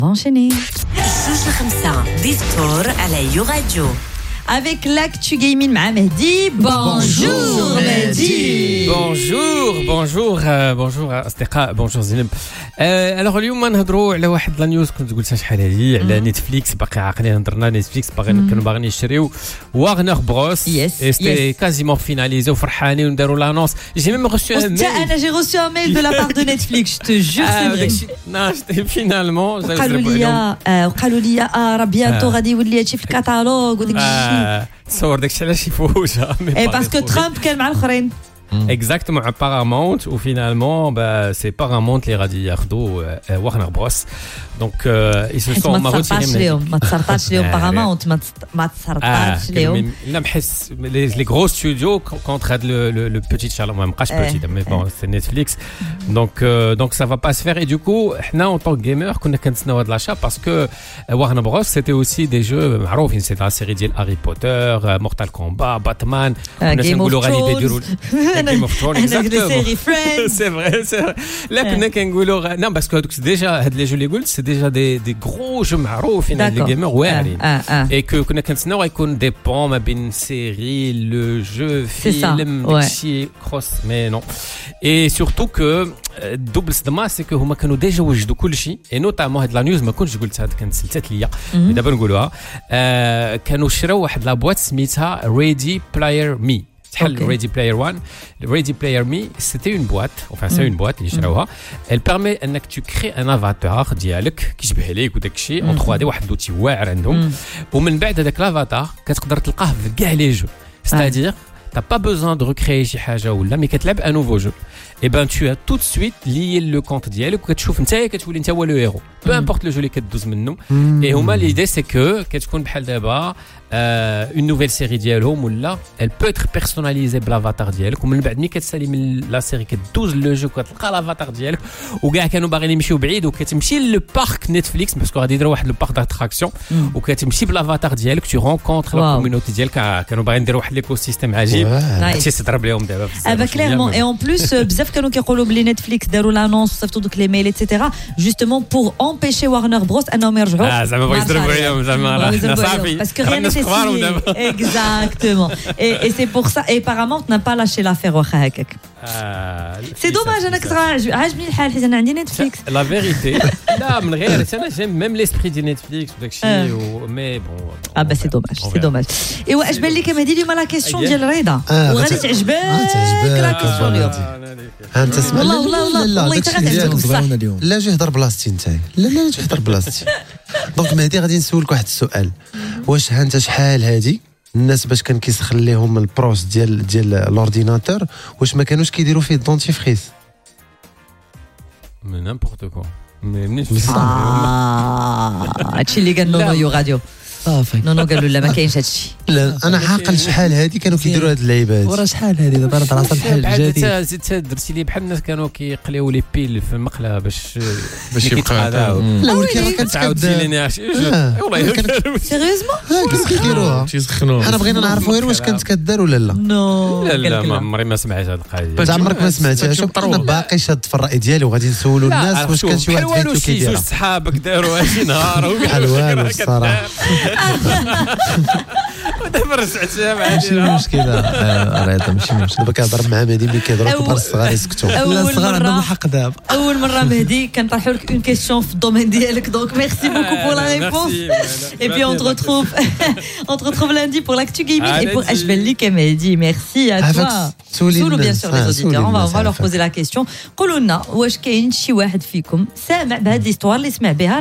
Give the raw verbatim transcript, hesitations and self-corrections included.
On va enchaîner. جوج لخمسة ديسكور على يو راديو. Avec l'actu gaming مع مهدي. Bonjour Mehdi. Bonjour, bonjour, euh, bonjour أصدقاء, bonjour زينب. euh, alors اليوم نهضروا على واحد لا نيوز كنت قلتها شحال هذه على نتفليكس. باقي عاقلين هضرنا نتفليكس باغي كانوا باغيين يشريو واغنر بروس. Yes, et c'était yes. quasiment finalisé وفرحانين ونداروا l'annonce. J'ai même reçu un mail. Anna, j'ai reçu un mail de la part de Netflix, je te jure, c'est vrai. non, c'était finalement وقالوا لي وقالوا لي اه راه بيانتو غادي يولي هادشي في الكاتالوج وداك الشيء. تصور داكشي علاش يفوجها. اي باسكو ترامب كان مع الاخرين. Exactement, à Paramount, où finalement, bah, c'est Paramount les radis Yardo, euh, Warner Bros. Donc, euh, ils se sont retirés. ما تصرطاش لهم Paramount, ما تصرطاش لهم. لا بحس les les gros studios contre le le le petit Charles, même pas petit, mais bon, c'est Netflix. Donc euh, donc ça va pas se faire. Et du coup, nous en tant que gamer, كنا كنتسناو هذا l'achat parce que Warner Bros c'était aussi des jeux معروفين, c'est la série ديال Harry Potter, Mortal Kombat, Batman, Game of Thrones. Game of Thrones, exactement. Les séries Friends. c'est vrai, c'est vrai. Là, كنا كنقولوا non parce que déjà هاد les jeux les قلت c'est déjà des des gros jeux معروفين les gamers واعرين. Et que كنا كنتسناو يكون des ponts ما بين série, le jeu, film, داكشي cross, mais non. Et surtout que double صدمه c'est que هما كانوا déjà وجدوا كل شيء. Et notamment هاد la news ما كنتش قلتها, كانت سلتات ليا دابا نقولوها. كانوا شراو واحد لا بواط سميتها Ready Player Me. Okay. Ready Player One, Ready Player Me, c'était une boîte, enfin c'est mm. une boîte, mm. elle permet que tu crées un avatar ديالك كيشبه ليك وداك الشيء en trois D, واحد l'outil واعر عندهم, ومن بعد هذاك l'avatar كتقدر تلقاه في كاع لي جو, c'est-à-dire t'as pas besoin de recréer شي حاجه ولا مي كتلعب un nouveau jeu. Et ben tu as tout de suite lié le compte ديالك وكتشوف نتايا كتولي انت هو لو هيرو, peu importe le jeu اللي كتدوز منه. Et هما l'idée c'est que كتكون بحال دابا Euh, une nouvelle série ديالهم ولا elle peut être personnalisée بالافاتار ديالك, ومن بعد ملي كتسالي من لا سيري كدوز لو جو كتلقى لافاتار ديالك. وكاع كانوا باغيين يمشيو بعيد وكتمشي للبارك نتفليكس باسكو غادي يديروا واحد لو بارك داتراكسيون وكتمشي بالافاتار ديالك tu rencontres la communauté ديالك. كانوا باغيين يديروا واحد ليكو سيستيم عجيب هادشي تضرب لهم دابا بزاف. اه كليرمون. اي اون بلوس بزاف كانوا كيقولوا بلي نتفليكس داروا لانونس وصيفطوا دوك لي ميل ايتترا جوستومون بور امبيشي وارنر بروس انهم يرجعوا. اه زعما بغا يضربوا عليهم زعما راه صافي باسكو rien n'était signé. Exactement. Et, et c'est pour ça. Et Paramount n'a pas lâché l'affaire. آه سي دوماج. انا كنت عاجبني الحال حيت انا عندي نتفليكس. لا فيريتي لا من غير انا جيم ميم ليسبري دي نتفليكس وداك الشيء مي بون. اه با سي دوماج سي دوماج. ايوا اش بان لك مهدي اليوم لا كيسيون ديال رضا وغادي تعجبك لا كيسيون اليوم. انت اسمع. والله والله والله والله تعجبك بصح. لا جي هضر بلاصتي انت. لا لا جي هضر بلاصتي. دونك مهدي غادي نسولك واحد السؤال. واش ها انت شحال هادي الناس باش كان كيسخن لهم البروس ديال ديال لورديناتور واش ما كانوش كيديروا فيه الدونتيفريس؟ مي نيمبورط كوا مي منين هادشي اللي قال نونو يو راديو صافي. نونو قالوا لا ما كاينش هادشي. لا انا عاقل شحال هادي كانوا كيديروا هاد اللعيبه هادي. ورا شحال هادي دابا راه طلعت بحال جديد. زدت درتي لي بحال الناس كانوا كيقليو لي بيل في المقله باش باش يبقى. لا ولكن راه كتعاود تسيليني والله سيريوزمون كانوا كيديروها تيسخنوا. انا بغينا نعرفوا غير واش كانت كدار ولا لا. نو لا لا ما عمري ما سمعت هاد القضيه. عمرك ما سمعتها؟ انا باقي شاد في الراي ديالي وغادي نسولوا الناس واش كان شي واحد فيكم كيديرها. جوج صحابك داروا شي نهار بحال والو الصراحه. ودابا رجعتها مع ماشي مشكله. راه ماشي مشكله. دابا كنهضر مع مهدي ملي كيهضروا كبار الصغار يسكتوا. لا الصغار عندهم الحق دابا. اول مره مهدي كنطرحوا لك اون كيسيون في الدومين ديالك دونك ميرسي بوكو بور لا ريبونس. اي بي اون تروتروف اون تروتروف lundi pour l'actu gaming et pour اش بان لك مهدي. ميرسي à toi. سولوا bien sûr les auditeurs. on va on va leur poser la question. قولوا لنا واش كاين شي واحد فيكم سامع بهاد ليستوار اللي سمع بها